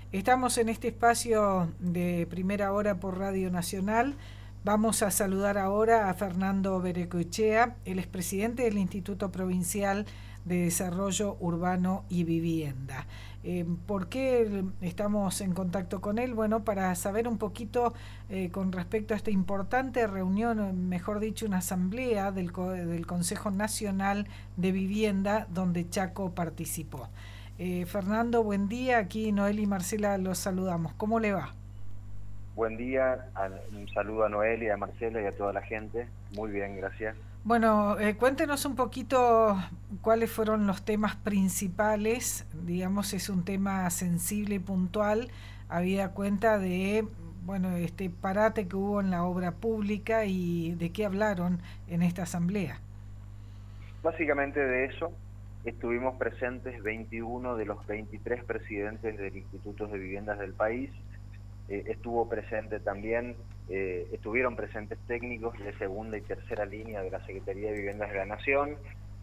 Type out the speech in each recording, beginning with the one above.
Estamos en este espacio de Primera Hora por Radio Nacional. Vamos a saludar ahora a Fernando Berecoechea, el expresidente del Instituto Provincial de Desarrollo Urbano y Vivienda. ¿Por qué estamos en contacto con él? Bueno, para saber un poquito con respecto a esta importante reunión, mejor dicho, una asamblea del Consejo Nacional de Vivienda, donde Chaco participó. Fernando, buen día. Aquí Noel y Marcela los saludamos. ¿Cómo le va? Buen día, un saludo a Noel y a Marcela y a toda la gente. Muy bien, gracias. Bueno, cuéntenos un poquito cuáles fueron los temas principales. Digamos, es un tema sensible y puntual, habida cuenta de, bueno, este parate que hubo en la obra pública y de qué hablaron en esta asamblea. Básicamente de eso estuvimos presentes 21 de los 23 presidentes del Instituto de Viviendas del país. Estuvo presente también, estuvieron presentes técnicos de segunda y tercera línea de la Secretaría de Viviendas de la Nación.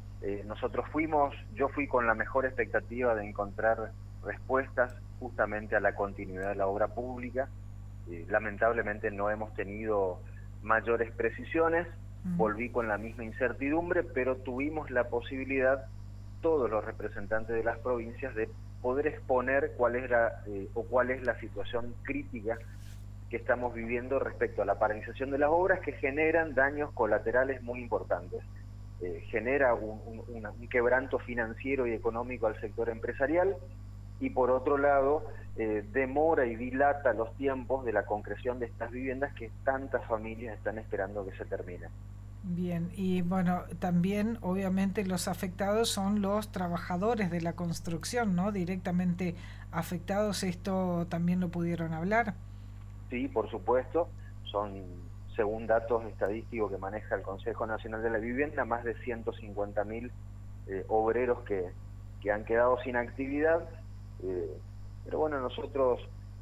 Yo fui con la mejor expectativa de encontrar respuestas justamente a la continuidad de la obra pública. Lamentablemente no hemos tenido mayores precisiones, volví con la misma incertidumbre, pero tuvimos la posibilidad, todos los representantes de las provincias, de poder exponer cuál es la situación crítica que estamos viviendo respecto a la paralización de las obras, que generan daños colaterales muy importantes. Genera un quebranto financiero y económico al sector empresarial, y por otro lado demora y dilata los tiempos de la concreción de estas viviendas que tantas familias están esperando que se terminen. Bien, y bueno, también obviamente los afectados son los trabajadores de la construcción, ¿no? Directamente afectados, esto también lo pudieron hablar. Sí, por supuesto, según datos estadísticos que maneja el Consejo Nacional de la Vivienda, más de 150.000 obreros que han quedado sin actividad. Pero bueno, nosotros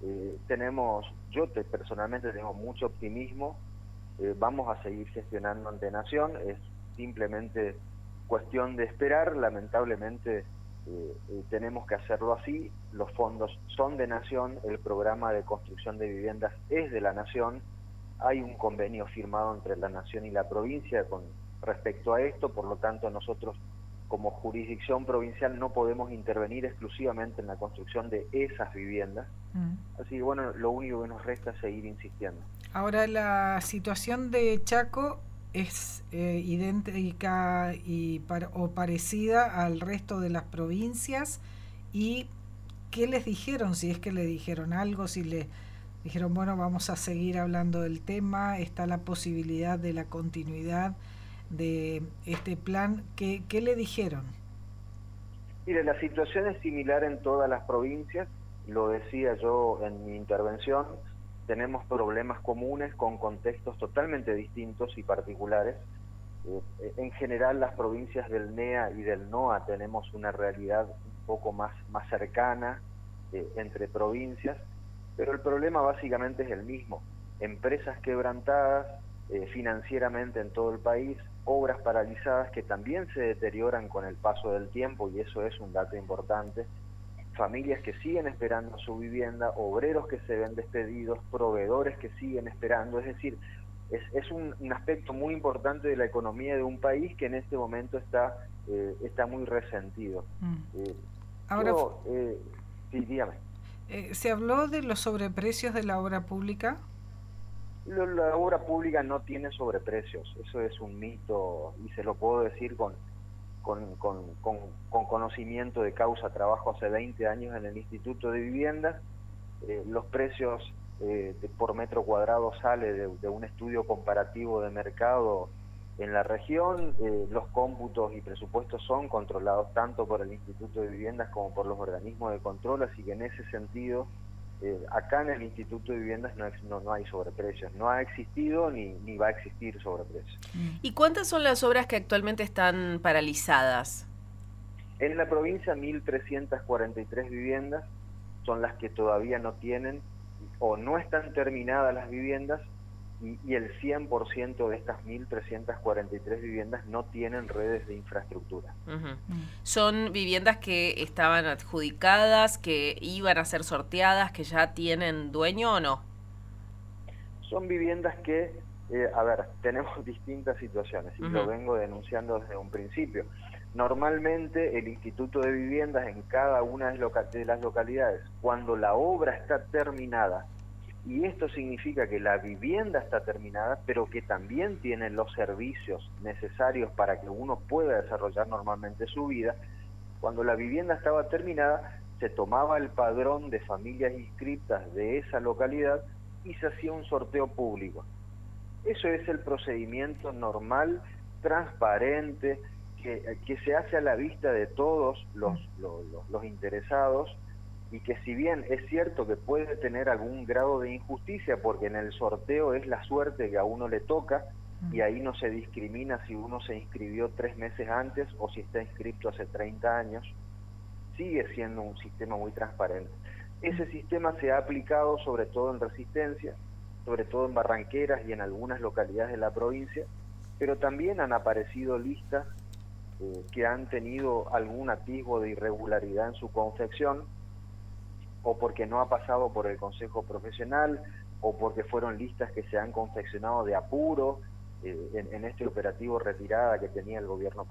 personalmente tengo mucho optimismo. Vamos a seguir gestionando ante Nación, es simplemente cuestión de esperar. Lamentablemente tenemos que hacerlo así, los fondos son de Nación, el programa de construcción de viviendas es de la Nación, hay un convenio firmado entre la Nación y la provincia con respecto a esto, por lo tanto nosotros como jurisdicción provincial no podemos intervenir exclusivamente en la construcción de esas viviendas. Así que bueno, lo único que nos resta es seguir insistiendo. Ahora, la situación de Chaco es idéntica o parecida al resto de las provincias. ¿Y qué les dijeron? Si es que le dijeron algo, si le dijeron, bueno, vamos a seguir hablando del tema, está la posibilidad de la continuidad de este plan. ¿Qué le dijeron? Mire, la situación es similar en todas las provincias, lo decía yo en mi intervención, tenemos problemas comunes con contextos totalmente distintos y particulares. En general las provincias del NEA y del NOA tenemos una realidad un poco más cercana entre provincias, pero el problema básicamente es el mismo. Empresas quebrantadas financieramente en todo el país, obras paralizadas que también se deterioran con el paso del tiempo, y eso es un dato importante, familias que siguen esperando su vivienda, obreros que se ven despedidos, proveedores que siguen esperando. Es decir, es un aspecto muy importante de la economía de un país que en este momento está muy resentido. Ahora, Sí, dígame. ¿se habló de los sobreprecios de la obra pública? La obra pública no tiene sobreprecios, eso es un mito, y se lo puedo decir con conocimiento de causa. Trabajo hace 20 años en el Instituto de Viviendas. Los precios por metro cuadrado sale de un estudio comparativo de mercado en la región. Los cómputos y presupuestos son controlados tanto por el Instituto de Viviendas como por los organismos de control, así que en ese sentido acá en el Instituto de Viviendas no hay sobreprecios, no ha existido ni va a existir sobreprecios. ¿Y cuántas son las obras que actualmente están paralizadas? En la provincia 1.343 viviendas son las que todavía no tienen o no están terminadas las viviendas y el 100% de estas 1.343 viviendas no tienen redes de infraestructura. ¿Son viviendas que estaban adjudicadas, que iban a ser sorteadas, que ya tienen dueño o no? Son viviendas que, tenemos distintas situaciones y lo vengo denunciando desde un principio. Normalmente el Instituto de Viviendas en cada una de las localidades, cuando la obra está terminada, y esto significa que la vivienda está terminada, pero que también tiene los servicios necesarios para que uno pueda desarrollar normalmente su vida. Cuando la vivienda estaba terminada, se tomaba el padrón de familias inscriptas de esa localidad y se hacía un sorteo público. Eso es el procedimiento normal, transparente, que se hace a la vista de todos los interesados, y que si bien es cierto que puede tener algún grado de injusticia, porque en el sorteo es la suerte que a uno le toca, y ahí no se discrimina si uno se inscribió 3 meses antes o si está inscrito hace 30 años, sigue siendo un sistema muy transparente. Ese sistema se ha aplicado sobre todo en Resistencia, sobre todo en Barranqueras y en algunas localidades de la provincia, pero también han aparecido listas que han tenido algún atisbo de irregularidad en su confección, o porque no ha pasado por el Consejo Profesional, o porque fueron listas que se han confeccionado de apuro en este operativo retirada que tenía el gobierno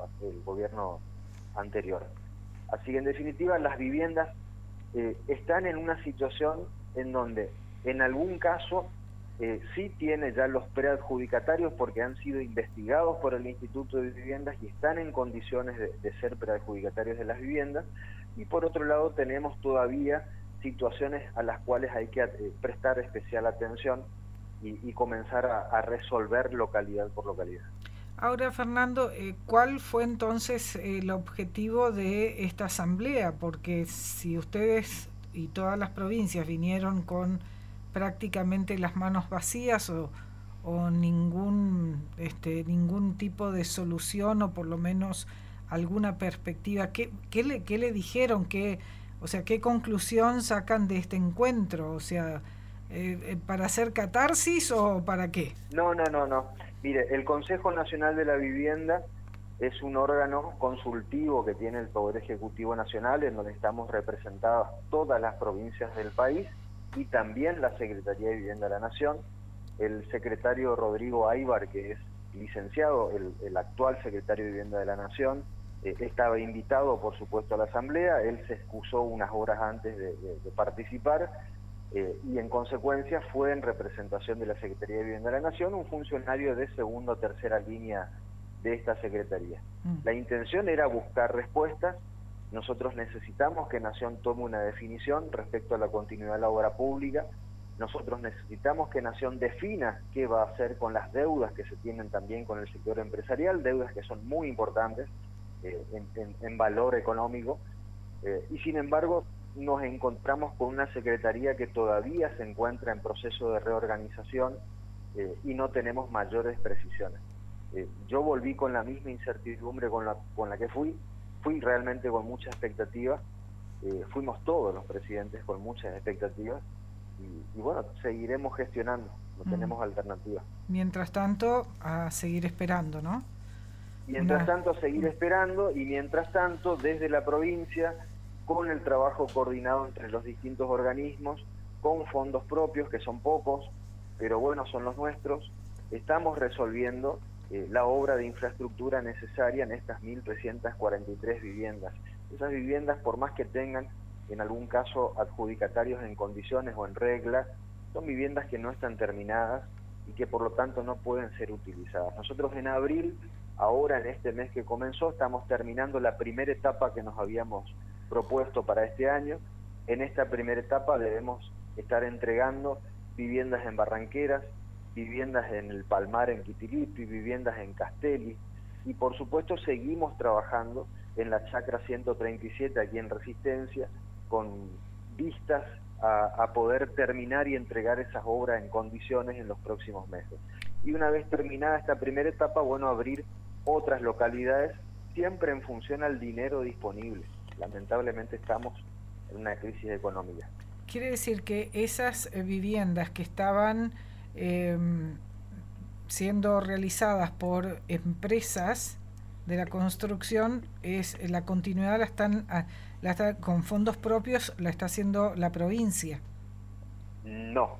anterior. Así que en definitiva las viviendas están en una situación en donde en algún caso sí tiene ya los preadjudicatarios porque han sido investigados por el Instituto de Viviendas y están en condiciones de ser preadjudicatarios de las viviendas, y por otro lado tenemos todavía situaciones a las cuales hay que prestar especial atención y comenzar a resolver localidad por localidad. Ahora, Fernando, ¿cuál fue entonces el objetivo de esta asamblea? Porque si ustedes y todas las provincias vinieron con prácticamente las manos vacías o ningún tipo de solución, o por lo menos alguna perspectiva, ¿qué le dijeron? ¿Qué conclusión sacan de este encuentro? O sea, ¿para hacer catarsis o para qué? No. Mire, el Consejo Nacional de la Vivienda es un órgano consultivo que tiene el Poder Ejecutivo Nacional, en donde estamos representadas todas las provincias del país y también la Secretaría de Vivienda de la Nación. El secretario Rodrigo Aybar, que es licenciado, el actual secretario de Vivienda de la Nación, estaba invitado, por supuesto, a la asamblea. Él se excusó unas horas antes de participar, y en consecuencia fue en representación de la Secretaría de Vivienda de la Nación un funcionario de segunda o tercera línea de esta Secretaría. La intención era buscar respuestas. Nosotros necesitamos que Nación tome una definición respecto a la continuidad de la obra pública. Nosotros necesitamos que Nación defina qué va a hacer con las deudas que se tienen también con el sector empresarial, deudas que son muy importantes en valor económico, y sin embargo nos encontramos con una secretaría que todavía se encuentra en proceso de reorganización, y no tenemos mayores precisiones. Yo volví con la misma incertidumbre con la que fui realmente con mucha expectativa, fuimos todos los presidentes con muchas expectativas, y bueno, seguiremos gestionando, no tenemos alternativa. Mientras tanto, a seguir esperando, ¿no? Mientras tanto, a seguir esperando, y mientras tanto, desde la provincia, con el trabajo coordinado entre los distintos organismos, con fondos propios, que son pocos, pero bueno, son los nuestros, estamos resolviendo la obra de infraestructura necesaria en estas 1.343 viviendas. Esas viviendas, por más que tengan en algún caso adjudicatarios en condiciones o en regla, son viviendas que no están terminadas y que por lo tanto no pueden ser utilizadas. Nosotros en abril, ahora en este mes que comenzó, estamos terminando la primera etapa que nos habíamos propuesto para este año. En esta primera etapa debemos estar entregando viviendas en Barranqueras, viviendas en el Palmar en Quitilipi, viviendas en Castelli, y por supuesto seguimos trabajando en la Chacra 137 aquí en Resistencia, con vistas a poder terminar y entregar esas obras en condiciones en los próximos meses. Y una vez terminada esta primera etapa, bueno, abrir otras localidades, siempre en función al dinero disponible. Lamentablemente estamos en una crisis económica. Quiere decir que esas viviendas que estaban siendo realizadas por empresas de la construcción, la continuidad la está con fondos propios, la está haciendo la provincia. No.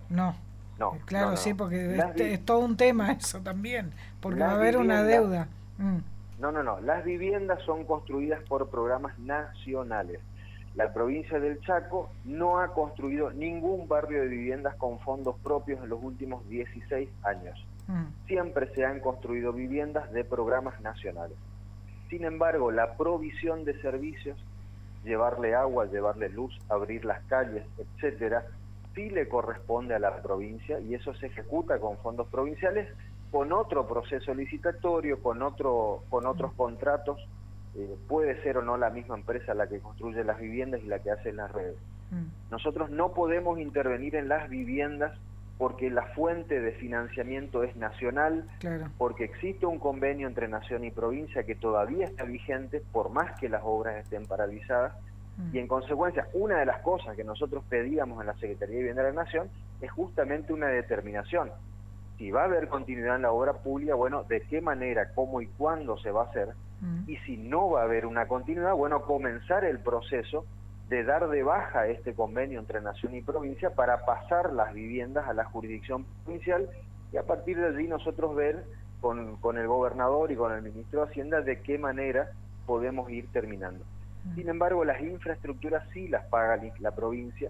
Claro, no. Sí, porque es todo un tema eso también, porque va a haber una deuda. No. Las viviendas son construidas por programas nacionales. La provincia del Chaco no ha construido ningún barrio de viviendas con fondos propios en los últimos 16 años. Siempre se han construido viviendas de programas nacionales. Sin embargo, la provisión de servicios, llevarle agua, llevarle luz, abrir las calles, etcétera, sí le corresponde a la provincia, y eso se ejecuta con fondos provinciales, con otro proceso licitatorio, con otros contratos. Puede ser o no la misma empresa la que construye las viviendas y la que hace las redes. Nosotros no podemos intervenir en las viviendas porque la fuente de financiamiento es nacional, claro, porque existe un convenio entre nación y provincia que todavía está vigente, por más que las obras estén paralizadas, y en consecuencia, una de las cosas que nosotros pedíamos en la Secretaría de Vivienda de la Nación es justamente una determinación. Si va a haber continuidad en la obra pública, bueno, de qué manera, cómo y cuándo se va a hacer, y si no va a haber una continuidad, bueno, comenzar el proceso de dar de baja este convenio entre nación y provincia para pasar las viviendas a la jurisdicción provincial, y a partir de allí nosotros ver con el gobernador y con el ministro de Hacienda de qué manera podemos ir terminando. Sin embargo, las infraestructuras sí las paga la provincia,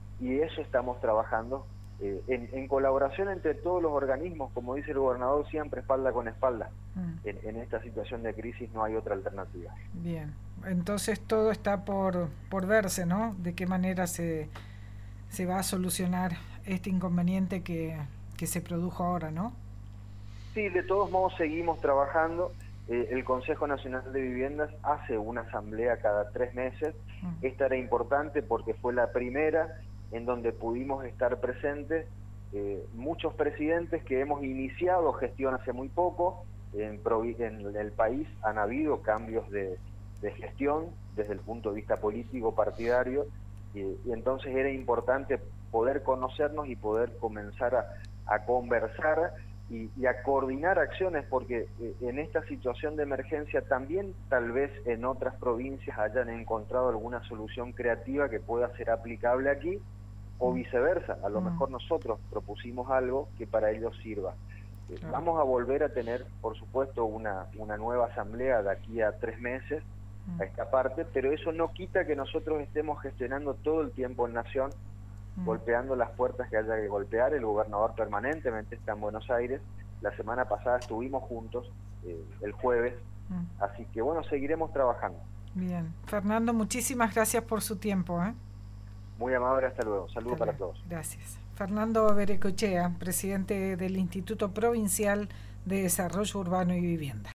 y eso estamos trabajando en colaboración entre todos los organismos, como dice el gobernador, siempre espalda con espalda. En esta situación de crisis no hay otra alternativa. Bien, entonces todo está por verse, ¿no? De qué manera se va a solucionar este inconveniente que se produjo ahora, ¿no? Sí, de todos modos seguimos trabajando. El Consejo Nacional de Viviendas hace una asamblea cada 3 meses. Esta era importante porque fue la primera en donde pudimos estar presentes muchos presidentes que hemos iniciado gestión hace muy poco. En el país han habido cambios de gestión desde el punto de vista político partidario, y entonces era importante poder conocernos y poder comenzar a conversar y a coordinar acciones, porque en esta situación de emergencia también tal vez en otras provincias hayan encontrado alguna solución creativa que pueda ser aplicable aquí, o viceversa. A lo mejor nosotros propusimos algo que para ellos sirva. Claro. Vamos a volver a tener, por supuesto, una nueva asamblea de aquí a 3 meses a esta parte, pero eso no quita que nosotros estemos gestionando todo el tiempo en Nación, golpeando las puertas que haya que golpear. El gobernador permanentemente está en Buenos Aires. La semana pasada estuvimos juntos, el jueves, así que bueno, seguiremos trabajando. Bien. Fernando, muchísimas gracias por su tiempo. Muy amable, hasta luego. Saludos para todos. Gracias. Fernando Berecochea, presidente del Instituto Provincial de Desarrollo Urbano y Vivienda.